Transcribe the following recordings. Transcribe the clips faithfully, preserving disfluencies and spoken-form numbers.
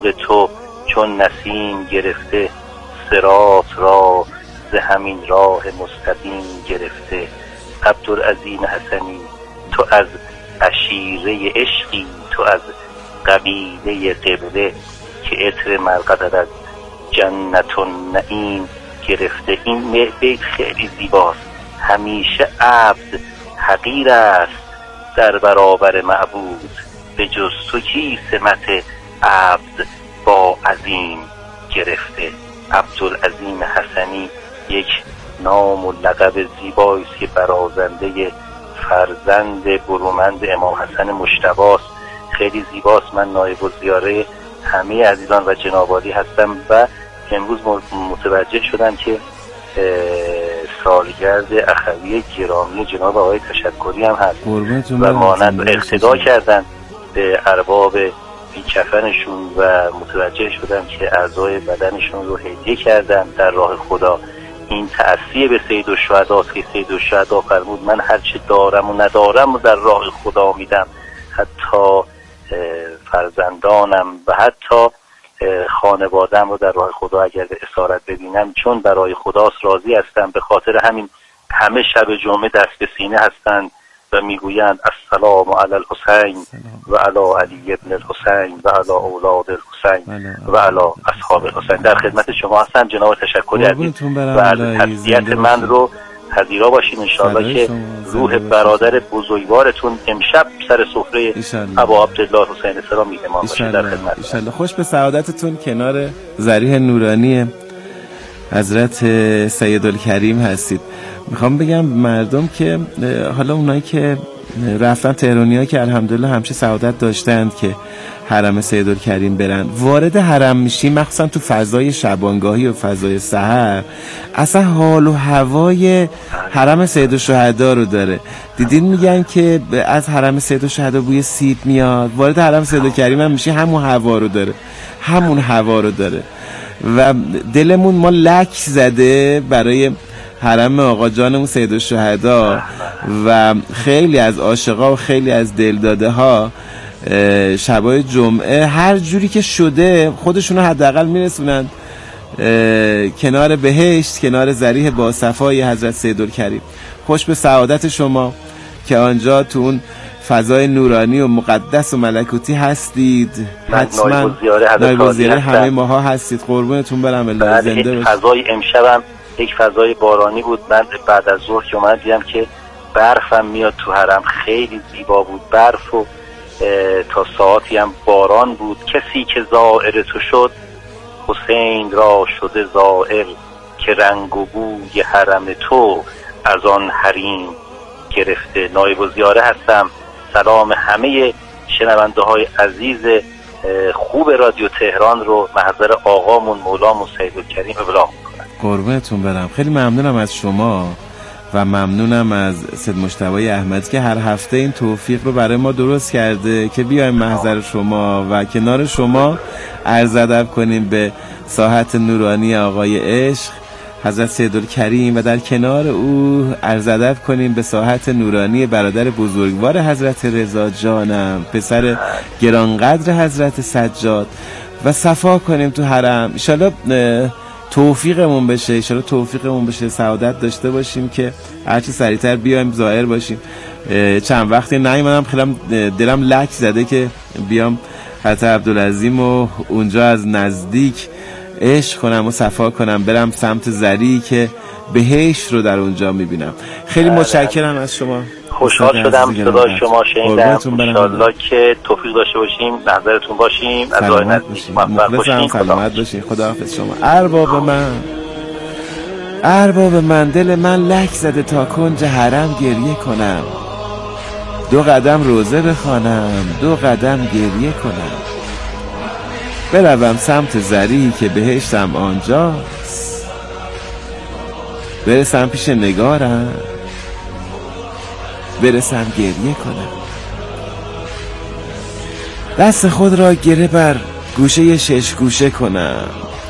عشق تو چون نسیم گرفته، صراط را ز همین راه مستقیم گرفته. عبدالعظیم حسنی تو از عشیره عشقی، تو از قبیله قبله، که عطر مرقدت از جنت النعیم گرفته. این بیت خیلی زیباست. همیشه عبد حقیر است در برابر معبود، به جز تو کی سمت عبد با عظیم گرفته. عبدالعظیم حسنی یک نام و لقب زیبایی است که برازنده فرزند برومند امام حسن مجتبی است. خیلی زیباست. من نایب الزیاره همه عزیزان و جنابعالی هستم و امروز متوجه شدم که سالگرد اخوی گرامی جناب آقای تشکری هم هست و مانند اقتدا کردن به ارباب بیکفنشون و متوجه شدم که اعضای بدنشون رو هدیه کردن در راه خدا. این تأثیر به سید الشهدا است که سید الشهدا فرمود من هر چه دارم و ندارم و در راه خدا میدم، حتی فرزندانم و حتی خانوادم رو در راه خدا اگر به اسارت ببینم چون برای خداست راضی هستم. به خاطر همین همه شب جمعه دست به سینه هستند و میگویند السلام علی الحسین و علی علی ابن الحسین و علی اولاد الحسین و علی اصحاب الحسین. در خدمت شما هستم جناب تشکری عزیز و از تسلیت من رو پذیرا باشین انشاءالله که روح برادر بزرگوارتون امشب سر سفره ابا عبدالله حسین السلام میهمان باشه. در خدمت انشاءالله. خوش به سعادتتون کنار ضریح نورانی حضرت سیدالکریم هستید. میخوام بگم مردم که حالا اونایی که رفتن تهرانی‌ها که الحمدلله همیشه سعادت داشتند که حرم سیدالکریم برن، وارد حرم میشی مخصوصا تو فضای شبانگاهی و فضای سحر، اصلا حال و هوای حرم سیدالشهدا رو داره. دیدین میگن که از حرم سیدالشهدا بوی سیب میاد، وارد حرم سیدالکریم هم میشی همون هوا رو داره، همون هوا رو داره و دلمون ما لک زده برای حرم آقا جانمون سیدالشهدا و خیلی از عاشقا و خیلی از دلداده ها شبای جمعه هر جوری که شده خودشونو حداقل میرسونن کنار بهشت، کنار ضریح با صفای حضرت سیدالکریم. خوش به سعادت شما که آنجا تو اون فضای نورانی و مقدس و ملکوتی هستید. حتما نایب الزیاره همه ماها هستید. قربونتون برم. الله زنده باشید. فضای امشبم یک فضای بارانی بود. من بعد از ظهر که اومدم دیدم که برفم میاد تو حرم، خیلی زیبا بود برف و تا ساعتی هم باران بود. کسی که زائر تو شد حسین را شده زائر، که رنگ و بوی حرم تو از آن حریم گرفته. نایب الزیاره هستم. سلام همه شنونده های عزیز خوب رادیو تهران رو محضر آقامون مولامون سیدالکریم ابلاغ میکنم. قربونتون برم. خیلی ممنونم از شما و ممنونم از سید مجتبی احمدی که هر هفته این توفیق رو برای ما درست کرده که بیایم محضر شما و کنار شما عرض ادب کنیم به ساحت نورانی آقای عشق حضرت سیدالکریم و در کنار او عرض ادب کنیم به ساحت نورانی برادر بزرگوار حضرت رضا جانم، پسر گرانقدر حضرت سجاد و صفا کنیم تو حرم. انشالله توفیقمون بشه، انشالله توفیقمون بشه، سعادت داشته باشیم که هرچی سریعتر بیایم ظاهر باشیم. چند وقتی نیومدم، خیلی دلم لک زده که بیام حضرت عبدالعظیم و اونجا از نزدیک عشق کنم و صفا کنم، برم سمت زری که بهشت رو در اونجا میبینم. خیلی متشکرم از شما. خوشحال شدم صدای شما شنیدم. انشالله که توفیق داشته باشیم، نظرتون باشیم، از راه نزدیک موفق باشیم. سلامت باشین. خداحافظ شما. ارباب من، ارباب من، دل من لک زده تا کنج حرم گریه کنم، دو قدم روزه بخوانم، دو قدم گریه کنم، بروم سمت زری که بهشتم آنجاست، برسم پیش نگارم، برسم گریه کنم، دست خود را گره بر گوشه شش گوشه کنم،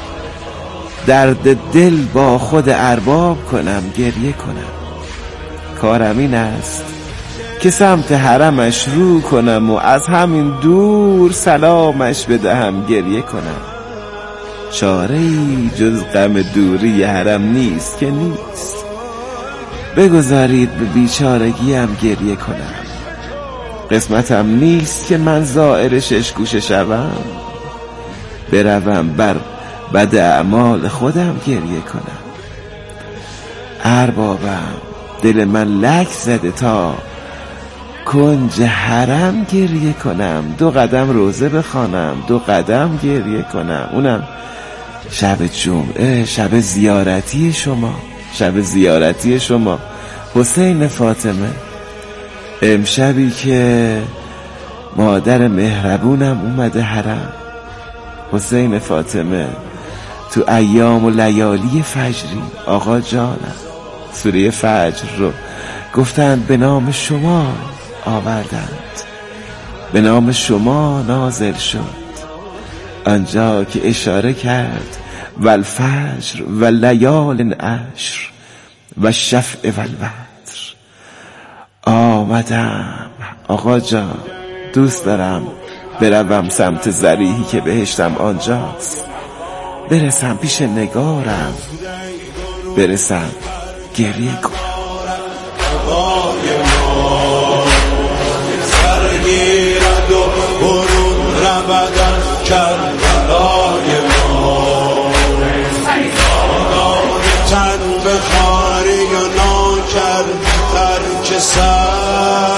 درد دل با خود ارباب کنم، گریه کنم. کارم این است که سمت حرمش رو کنم و از همین دور سلامش بدهم گریه کنم. چاره‌ای جز غم دوری حرم نیست که نیست، بگذارید به بیچارگیم گریه کنم. قسمتم نیست که من زائر شش گوشه شوم، بروم بر بد اعمال خودم گریه کنم. اربابم دل من لک زده تا کنج حرم گریه کنم، دو قدم روزه بخوانم، دو قدم گریه کنم، اونم شب جمعه، شب زیارتی شما، شب زیارتی شما حسین فاطمه، امشبی که مادر مهربونم اومده حرم. حسین فاطمه تو ایام و لیالی فجری آقا جانم سوره فجر رو گفتند به نام شما آوردند، به نام شما نازل شد، آنجا که اشاره کرد والفجر و لیال عشر و شفع و الوتر. آمدم آقا جان، دوست دارم بروم سمت ذریحی که بهشتم آنجاست، برسم پیش نگارم، برسم گریه کنم. سرگیرد و برون رودن کربلای ما، تن به خاری و ناکرد ترک سر،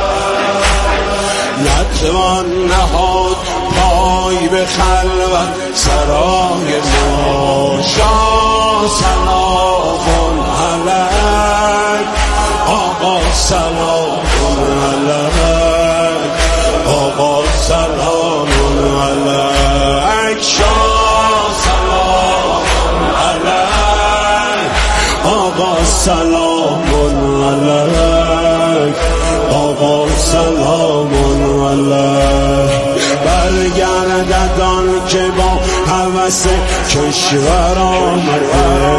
نتوان نهاد پای به خلوت سرای ما. شاه سلام علیک آقا، سلام علیک آقا، سلام علیک شاه، سلام علیک آقا، سلام علیک آقا، سلام علیک. برگردد آن که با هوس کشور آمده،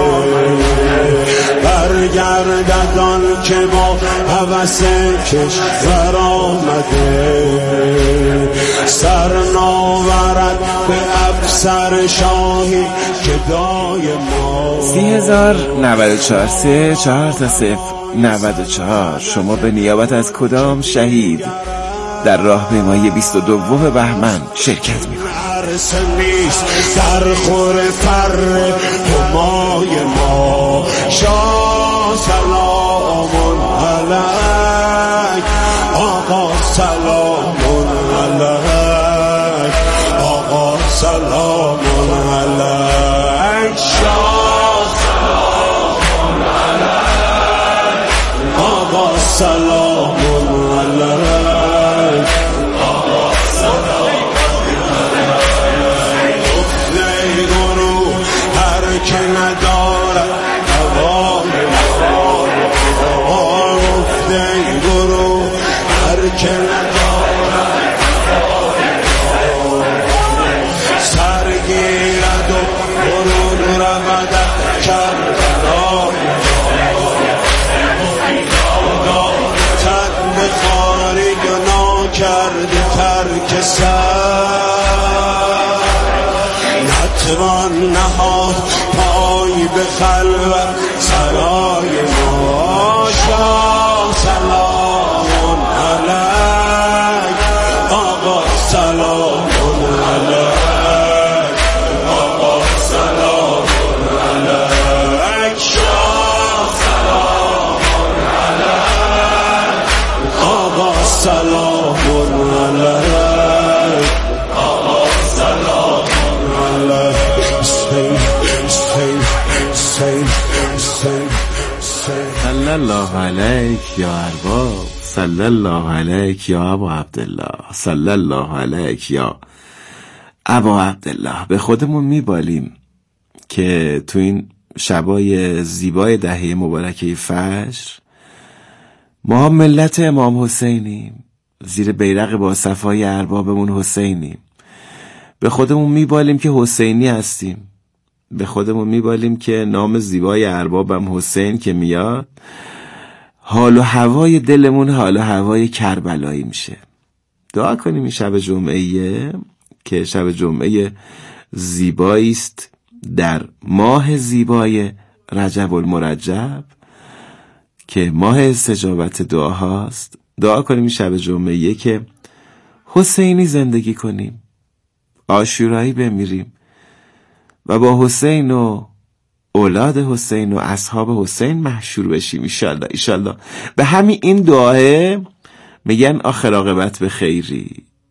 برگردد آن که با هوس کشور آمده، سر ناورد به افسر شاهی که دای ما. سی هزار نود و چهار سه چهار تا صفر نود و چهار. شما به نیابت از کدام شهید در راهپیمایی بیست و دوم بهمن شرکت می‌کنید؟ عرصه نیست در خور فر همای ما. شاه سلام علیک آقا، سلام علیک آقا، سلام علیک شاه، سلام علیک آقا، سلام علیک آقا، سلام علیک. گفته گروه هر که ندارد هوای ما، گفته گروه هر که ندارد هوای ما، سرگیرد و برون رود کربلای ما، تن به خاری گناه کرده ترک سر، نتوان نهاد پای به خلوت سرای ما. شاه سلام علیک آقا، سلام علیک آقا، سلام علیک شاه، سلام علیک آقا، سلام علیک آقا، سلام علیک. صلی الله علیک یا ارباب، صلی الله علیک یا ابا عبدالله، صلی الله علیک یا ابا عبدالله. به خودمون میبالیم که تو این شبای زیبای دهه مبارکه فجر ما ملت امام حسینیم، زیر بیرق با صفای اربابمون حسینیم. به خودمون میبالیم که حسینی هستیم، به خودمون میبالیم که نام زیبای اربابم حسین که میاد حال و هوای دلمون حال و هوای کربلایی میشه. دعا کنیم این شب جمعه که شب جمعه زیبایی است در ماه زیبای رجب المرجب که ماه استجابت دعاهاست. دعا کنیم این شب جمعه که حسینی زندگی کنیم، عاشورایی بمیریم و با حسین و اولاد حسین و اصحاب حسین محشور بشیم ایشالله ایشالله. به همین این دعاه میگن آخر عاقبت به خیری،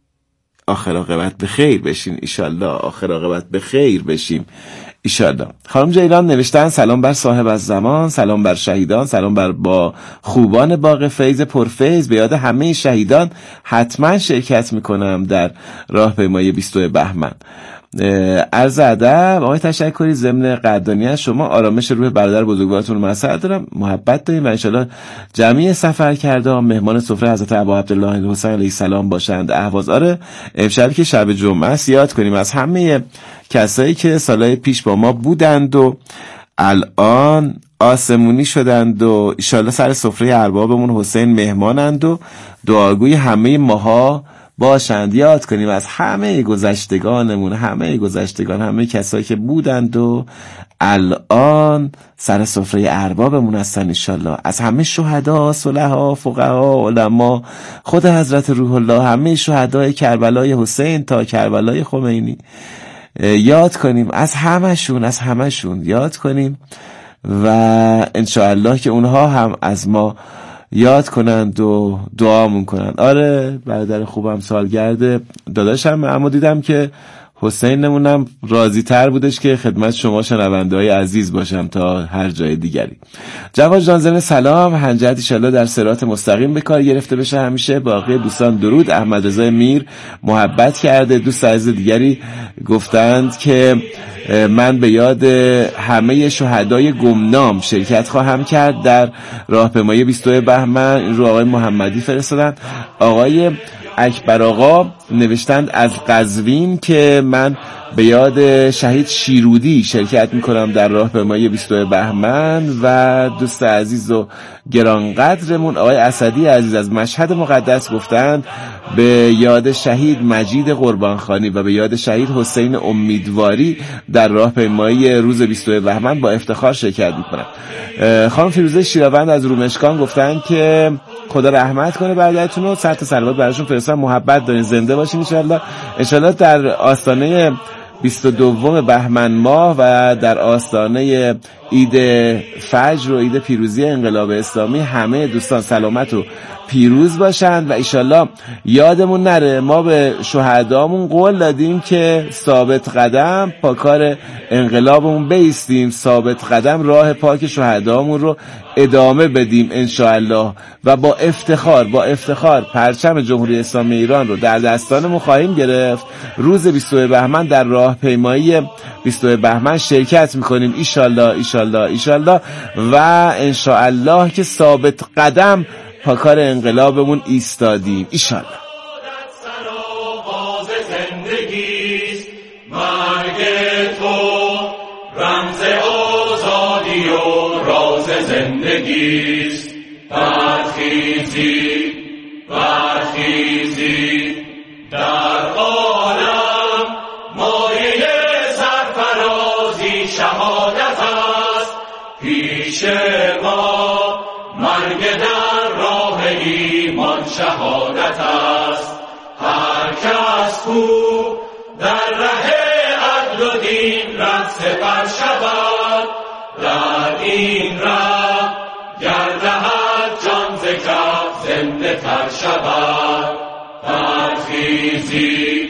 آخر عاقبت به خیر بشین ایشالله، آخر عاقبت به خیر بشیم ایشالله. خانم جیلان نوشتن سلام بر صاحب از زمان، سلام بر شهیدان، سلام بر با خوبان باغ فیض پرفیض. به یاد همه شهیدان حتما شرکت میکنم در راهپیمایی بیست و دو بهمن. عرض ادب آقای تشکری، ضمن قدردانی شما آرامش روح برادر بزرگوارتون رو مسئله دارم، محبت داریم و انشالله جمعی سفر کرده مهمان سفره حضرت ابا عبدالله حسین علیه السلام باشند. اهواز. آره امشب که شب جمعه است یاد کنیم از همه کسایی که سالهای پیش با ما بودند و الان آسمونی شدند و انشالله سر سفره اربابمون حسین مهمانند و دعاگوی همه ماها باشند. یاد کنیم از همه گذشتگانمون، همه گذشتگان، همه کسایی که بودند و الان سر سفره اربابمون هستن انشالله. از همه شهدا، صلحا، فقها، علما، خود حضرت روح الله، همه شهدای کربلای حسین تا کربلای خمینی یاد کنیم، از همشون از همشون یاد کنیم و انشاءالله که اونها هم از ما یاد کنند و دعامون کنند. آره برادر خوبم سالگرد داداشم، اما دیدم که حسین نمونم راضی تر بودش که خدمت شما شنونده های عزیز باشم تا هر جای دیگری. جواد جان ضمن سلام، هنجت ایشالله در صراط مستقیم به کار گرفته بشه همیشه. باقی دوستان درود. احمد رضا میر محبت کرده. دوست عزیز دیگری گفتند که من به یاد همه شهدای گمنام شرکت خواهم کرد در راهپیمایی بیست و دو بهمن. این رو آقای محمدی فرستادن. آقای اکبر آقا نوشتند از قزوین که من به یاد شهید شیرودی شرکت میکنم در راهپیمایی بیست و دو بهمن. و دوست عزیز و گرانقدرمون آقای اسدی عزیز از مشهد مقدس گفتند به یاد شهید مجید قربانخانی و به یاد شهید حسین امیدواری در راهپیمایی روز بیست و دو بهمن با افتخار شرکت میکنم. خانم فیروزه شیراوند از رومشکان گفتن که خدا رحمت کنه برادرتون رو، صد تا صلوات براشون فرستادن. محبت دارین، زنده باشین انشالله. انشالله در آستانه بیست و دوم بهمن ماه و در آستانه عید فجر و عید پیروزی انقلاب اسلامی همه دوستان سلامت و پیروز باشند و انشالله یادمون نره ما به شهدامون قول دادیم که ثابت قدم پاکار انقلابمون بیستیم، ثابت قدم راه پاک شهدامون رو ادامه بدیم انشاءالله و با افتخار با افتخار پرچم جمهوری اسلامی ایران رو در دستانمون خواهیم گرفت. روز بیست و دو بهمن در راهپیمایی بیست و دو بهمن شرکت میکنیم ایشالله ایشالله ایشالله و انشاءالله که ثابت قدم پاکار انقلابمون ایستادیم ایشالله. مرگ تو رمز آزادی و راز زندگیست. برخیزی برخیزی در عالم مایه سرفرازی شهادت است. پیش ما مرگ در راه ایمان شهادت است. هر کس کو در ره عدل و دین رد سپر شود، در این ره گردهد جان ز کف زنده تر شود. برخیزی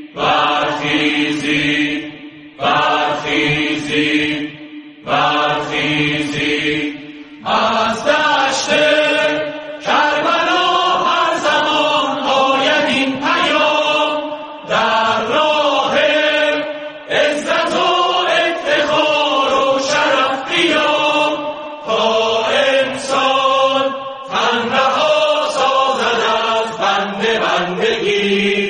برخیزی برخیزی برخیزی از دشت کربلا هر زمان آید این پیام. در راه عزت و افتخار و شرف قیام تا انسان تن رها سازد از بنده بندگی.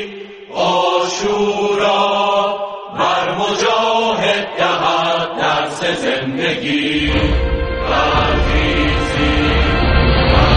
عاشورا بر مجاهد دهد درس زندگی. برخیزی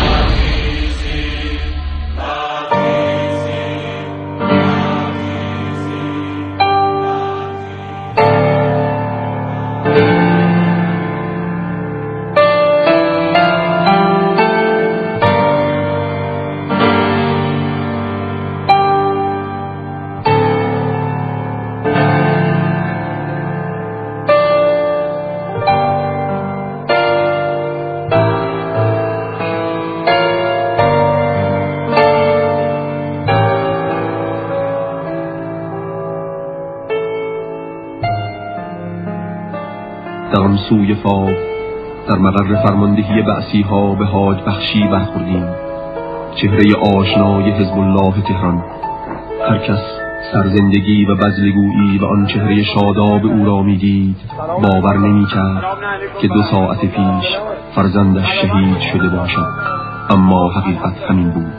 در آن سوی فاو در مقر فرماندهی بعثی ها به حاج بخشی برخوردیم. چهره آشنای حزب الله تهران. هر کس سرزندگی و بذلگویی و آن چهره شاداب او را میدید باور نمی کرد که دو ساعت پیش فرزندش شهید شده باشد، اما حقیقت همین بود.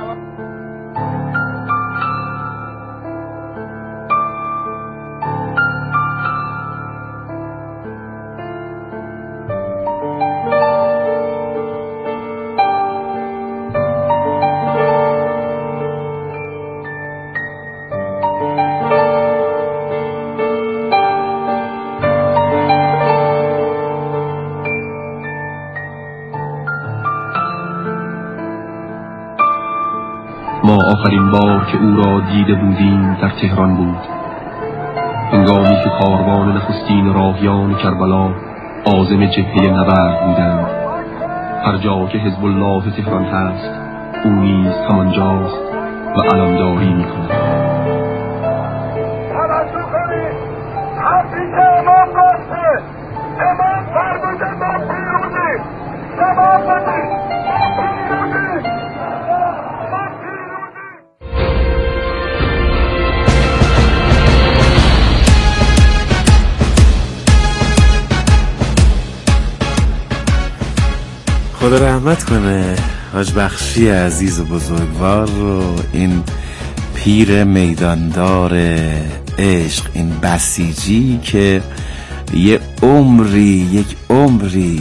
ما آخرین بار که او را دیده بودیم در تهران بود، هنگامی که کاروان نخستین راهیان کربلا عازم جبهه نبرد بودند. هر جا که حزب الله تهران هست او نیز همانجاست و علمداری می‌کند. خدا رحمت کنه حاج بخشی عزیز و بزرگوار رو، این پیر میداندار عشق، این بسیجی که یه عمری یک عمری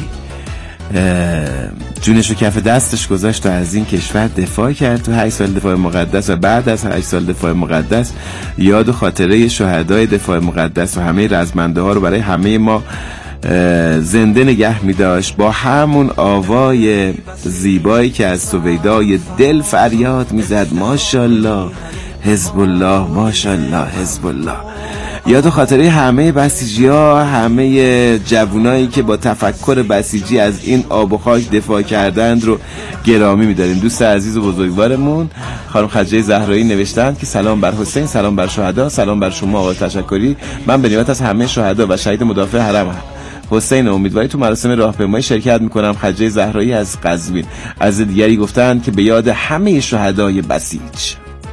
جونش رو کف دستش گذاشت و از این کشور دفاع کرد تو هشت سال دفاع مقدس و بعد از هشت سال دفاع مقدس یاد و خاطره شهدای دفاع مقدس و همه رزمنده ها رو برای همه ما زنده نگه می داشت، با همون آوای زیبایی که از سویدای دل فریاد می زد ماشالله حزب الله، ماشالله حزب الله. یاد و خاطره همه بسیجی ها، همه جوانایی که با تفکر بسیجی از این آب و خاک دفاع کردند رو گرامی می‌داریم. دوست عزیز و بزرگوارمون خانم خدیجه زهرایی نوشتند که سلام بر حسین، سلام بر شهدا، سلام بر شما آقای تشکری. من به نیابت از همه شهدا و شهید مدافع حرم حسین امیدواری تو مراسم راهپیمایی شرکت میکنم. خدیجه زهرایی از قزوین. از دیگری گفتند که به یاد همه شهدای بسیج.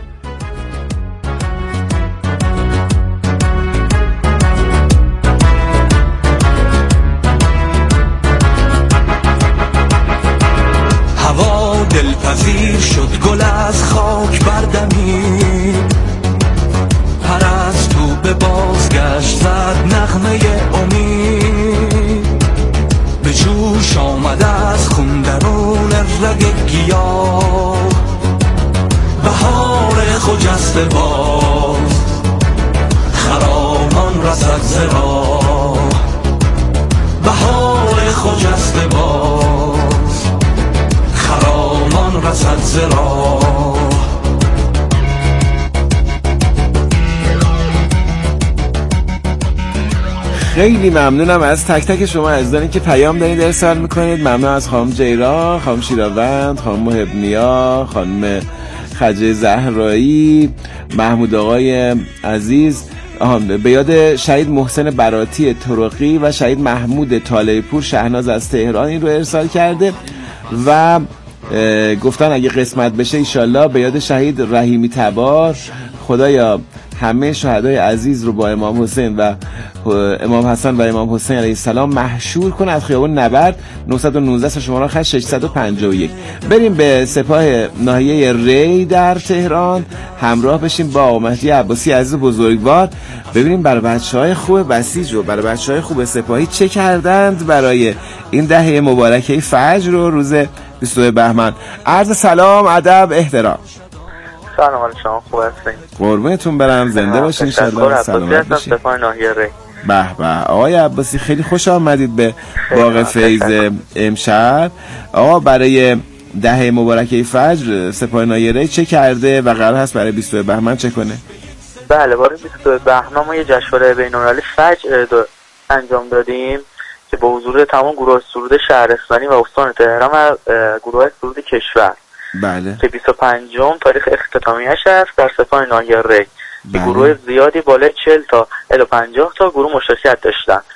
هوا دلپذیر شد، گل از خاک بردمی، پرستو به بازگشت زد نغمه امید، به جوش آمد از خون درون رگ گیاه، بهار خجسته باز خرامان رسد ز راه، بهار خجسته باز خرامان رسد ز راه. خیلی ممنونم از تک تک شما عزیزانی که پیام دارید ارسال میکنید. ممنون از خانم جیران، خانم شیراوند، خانم محبنیا، خانم خدیجه زهرایی، محمود آقای عزیز. به یاد شهید محسن براتی طرقی و شهید محمود طالعی پور شهناز از تهران این رو ارسال کرده و گفتن اگه قسمت بشه ایشالله به یاد شهید رحیمی تبار. خدایا همه شهدای عزیز رو با امام حسین و امام حسن و امام حسین علیه السلام محشور کن. از خیابان نبرد نهصد و نوزده شماره خط ششصد و پنجاه و یک. بریم به سپاه ناحیه ری در تهران همراه بشیم با مهدی عباسی عزیز بزرگوار، ببینیم برای بچهای خوب بسیج و برای بچهای خوب سپاهی چه کردند برای این دهه مبارکه فجر رو روز بیستم بهمن. عرض سلام، ادب، احترام. سلام علیکم، شما خوب هستین؟ قربونتون برم، زنده باشین ان شاءالله، سلامت باشین. سپاه ناحیه ری. به به آقای عباسی خیلی خوش آمدید به باغ فیض امشب. آقا برای دهه مبارکه فجر سپاه ناحیه ری چه کرده و قرار هست برای بیستم بهمن چه کنه؟ بله، برای بیستم بهمن ما یه جشنواره بین‌المللی فجر انجام دادیم که با حضور تمام گروه سرود شهرستانی و استان تهران و گروه سرود کشور. بله. که بیست و پنجم تاریخ اختتامیه‌اش است در سپاه ناحیه ری. بله. گروه زیادی بالای چهل تا الی پنجاه تا گروه مشارکت داشتن.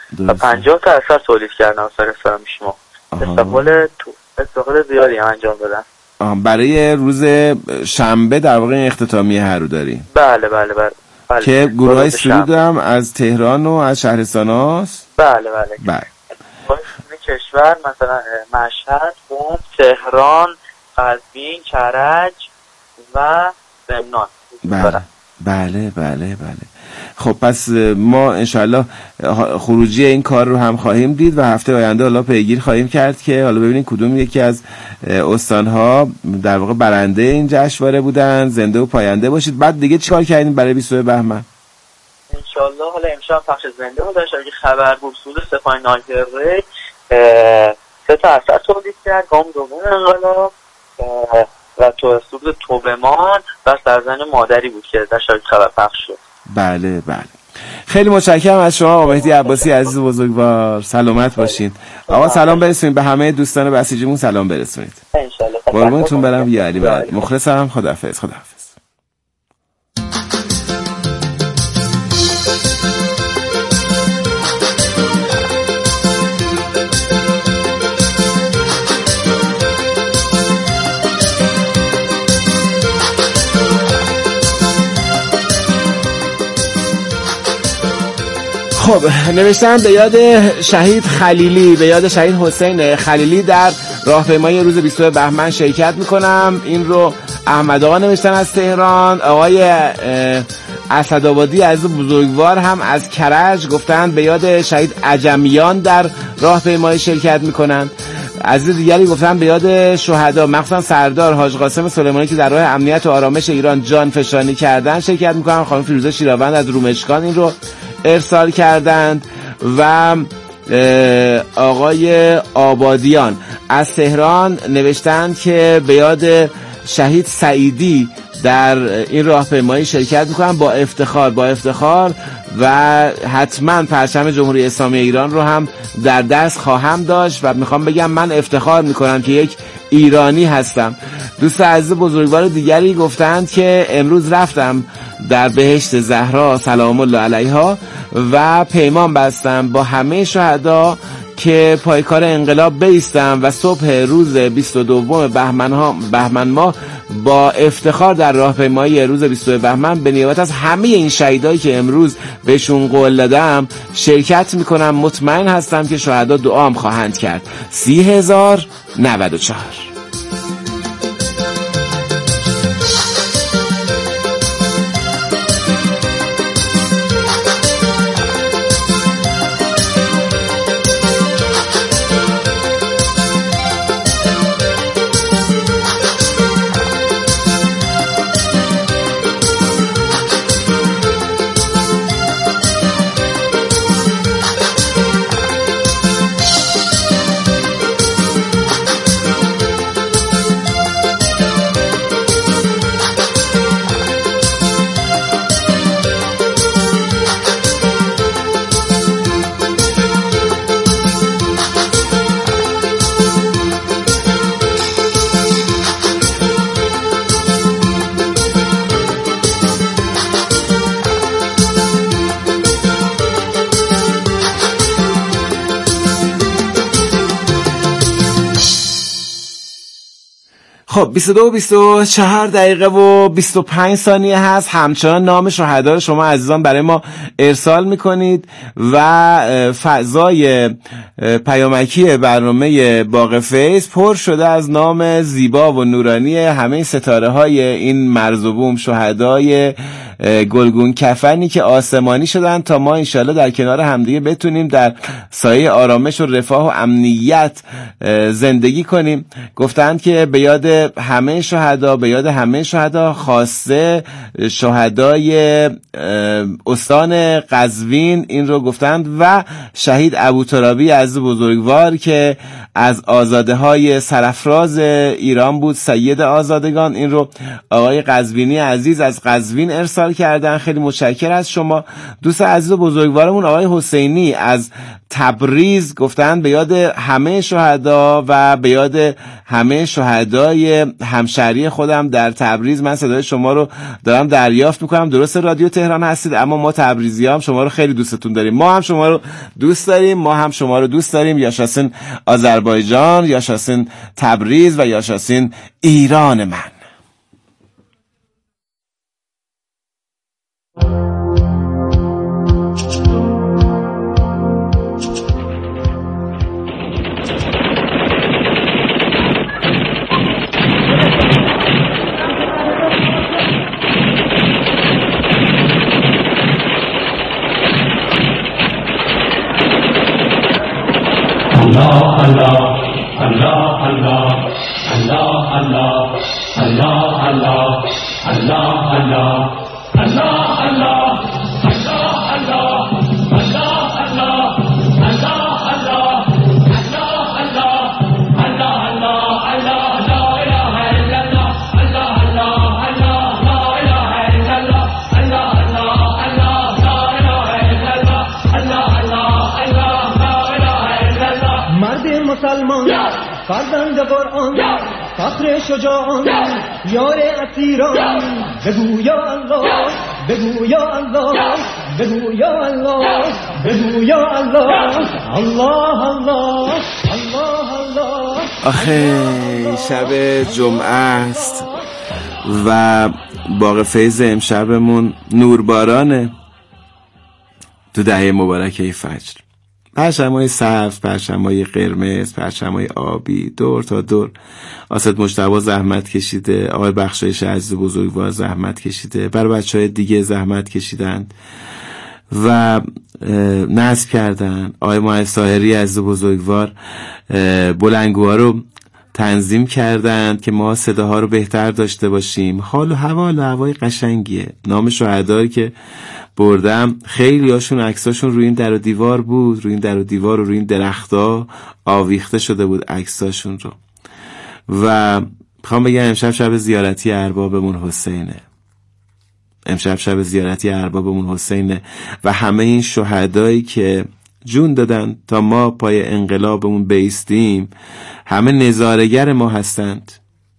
و پنجاه تا اثر تولید کردن اثر استفاده شما. استقبال تو استقبال زیادی هم انجام دادن. آه برای روز شنبه در واقع اختتامیه هر رو داریم. بله بله بله. بله. که گروه های سرود هم از تهران و از شهرستان هاست. بله بله. بله. کشور مثلا مشهد، قم، تهران، قزوین، کرج و لبنان. بله بله بله بله. خب پس ما انشالله خروجی این کار رو هم خواهیم دید و هفته آینده حالا پیگیر خواهیم کرد که حالا ببینیم کدوم یکی از استانها در واقع برنده این جشنواره بودن. زنده و پاینده باشید. بعد دیگه چیکار کردین برای بیست بهمن؟ انشالله حالا امشب پخش زنده بود داشت که خبر بود سود سپاه نایتره سه تا اثر تولید کرد، گام دوم انقلاب و تو سود توبمان و سرزن مادری بود که در شبکه خبر پخش شد. بله بله. خیلی متشکرم از شما مهدی عباسی عزیز بزرگوار. سلامت باشین. آقا سلام برسونید به همه دوستان بسیجیمون، سلام برسونید. انشالله. قربونتون برم یا علی. مخلصم. خداحافظ. خداحافظ. خب نوشتن به یاد شهید خلیلی، به یاد شهید حسین خلیلی در راهپیمایی روز بیست بهمن شرکت میکنم. این رو احمد آقا نوشتن از تهران. آقای اسدآبادی از بزرگوار هم از کرج گفتن به یاد شهید عجمیان در راهپیمایی شرکت میکنن. عزیز دیگری گفتن به یاد شهدا مخصوصا سردار حاج قاسم سلیمانی که در راه امنیت و آرامش ایران جان فشانی کردن شرکت میکنن. خانم فیروزه شیراوند از رومشکان این رو ارسال کردند. و آقای آبادیان از تهران نوشتند که به یاد شهید سعیدی در این راهپیمایی شرکت میکنن با افتخار با افتخار و حتما پرچم جمهوری اسلامی ایران رو هم در دست خواهم داشت و میخوام بگم من افتخار میکنم که یک ایرانی هستم. دوست عزیز بزرگوار دیگری گفتند که امروز رفتم در بهشت زهرا سلام الله علیها و پیمان بستم با همه شهدا که پایکار انقلاب بایستم و صبح روز بیست و دو بهمن ها بهمن ماه با افتخار در راهپیمایی روز بیست بهمن به نیابت از همه این شهیدایی که امروز بهشون قول دادم شرکت میکنم. مطمئن هستم که شهدا دعام خواهند کرد. سی هزار نود و چهار. خب بیست و دو و بیست و چهار دقیقه و بیست و پنج ثانیه هست. همچنان نام شهدا رو شما عزیزان برای ما ارسال میکنید و فضای پیامکی برنامه باغ فیض پر شده از نام زیبا و نورانی همه ستاره های این مرز و بوم، شهدای گلگون کفنی که آسمانی شدن تا ما انشالله در کنار همدیگه بتونیم در سایه آرامش و رفاه و امنیت زندگی کنیم. گفتند که به یاد همه شهدا، به یاد همه شهدا، خاصه شهدای استان قزوین این رو گفتند و شهید ابوترابی از بزرگوار که از آزاده های سرافراز ایران بود، سید آزادگان. این رو آقای قزوینی عزیز از قزوین ارسال کردن. خیلی متشکر از شما. دوست عزیز و بزرگوارمون آقای حسینی از تبریز گفتن به یاد همه شهدا و به یاد همه شهدای همشهری خودم در تبریز من صدای شما رو دارم دریافت میکنم. درسته رادیو تهران هستید، اما ما تبریزی هم شما رو خیلی دوستتون داریم. ما هم شما رو دوست داریم، ما هم شما رو دوست داریم. یاشاسین آذربایجان، یاشاسین تبریز و یاشاسین ایران من. Allah Allah Allah Allah Allah Allah Allah Allah Allah Allah Allah مسلمان فرزند قرآن فخر شجاعان یار اسیران بگو یا الله بگو یا الله بگو یا الله بگو یا الله الله الله الله الله. آخه شب جمعه است و باغ فیض امشبمون نوربارانه تو دهه مبارکه فجر. پرچمای سبز، پرچمای قرمز، پرچمای آبی دور تا دور. آسد مجتبی زحمت کشیده، آقای بخشایش عزیز بزرگوار زحمت کشیده، برای بچهای دیگه زحمت کشیدن و نصب کردن. آقای معز طاهری عزیز بزرگوار بلنگوها رو تنظیم کردند که ما صداها رو بهتر داشته باشیم. حال و هوا و هوای قشنگیه. نام شهدایی که بردم خیلی هاشون عکساشون روی این در و دیوار بود، روی این در و دیوار و روی این درختا آویخته شده بود عکساشون رو. و میخوام بگم امشب شب زیارتی اربابمون حسینه، امشب شب زیارتی اربابمون حسینه و همه این شهدایی که جون دادن تا ما پای انقلابمون بیستیم همه نظارگر ما هستند،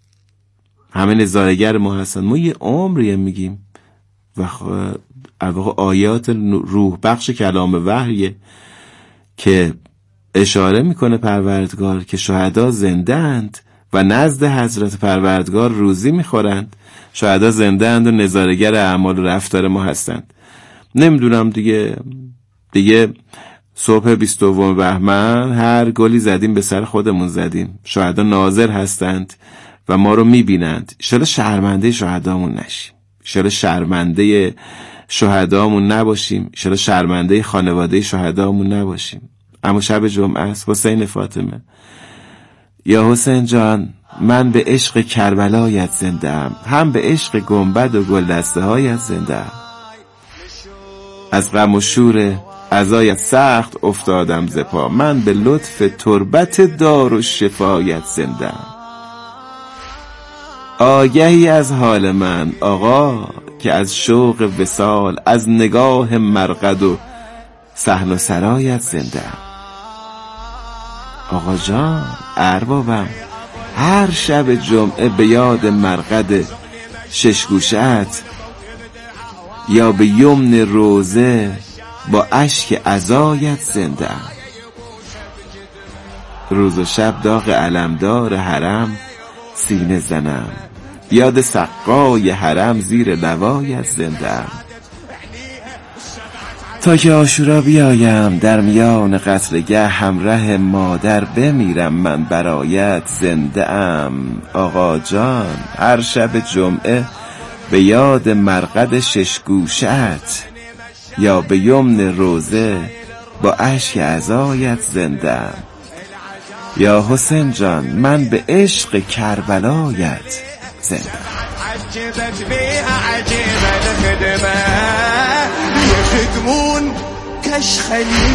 همه نظارگر ما هستند. ما یه عمریه میگیم و الواقع آیات روح بخش کلام وحیه که اشاره میکنه پروردگار که شهدا زنده اند و نزد حضرت پروردگار روزی میخورند. شهدا زنده اند و نظارگر اعمال و رفتار ما هستند. نمیدونم دیگه دیگه صبح بیست و دوم بهمن هر گلی زدیم به سر خودمون زدیم. شهدا ناظر هستند و ما رو میبینند. انشالله شرمنده شهدامون نشیم، انشالله شرمنده شهدامون نباشیم، انشالله شرمنده خانواده شهدامون نباشیم. اما شب جمعه است. حسین فاطمه، یا حسین جان، من به عشق کربلایت زنده ام، هم به عشق گنبد و گلدسته هایت زنده ام. از غم و شور عزایت سخت افتادم ز پا، من به لطف تربت دار و شفایت زنده ام. آگهی از حال من آقا که از شوق وصال، از نگاه مرقد و صحن و سرایت زنده ام. آقا جان، اربابم، هر شب جمعه به یاد مرقد ششگوشت یا به یمن روزه با اشک عزایت زنده ام. روز و شب داغ علمدار حرم سینه زنم، یاد سقای حرم زیر لوایت زنده ام. تا که عاشورا بیایم در میان قتلگه، همراه مادر بمیرم من برایت زنده ام. آقا جان، هر شب جمعه به یاد مرقد ششگوشت یا به یمن روزه با اشک عزایت زنده ام. یا حسین جان، من به عشق کربلایت زنده ام. عجبت بيها عجيبة الخدمة يخدمون كشخلي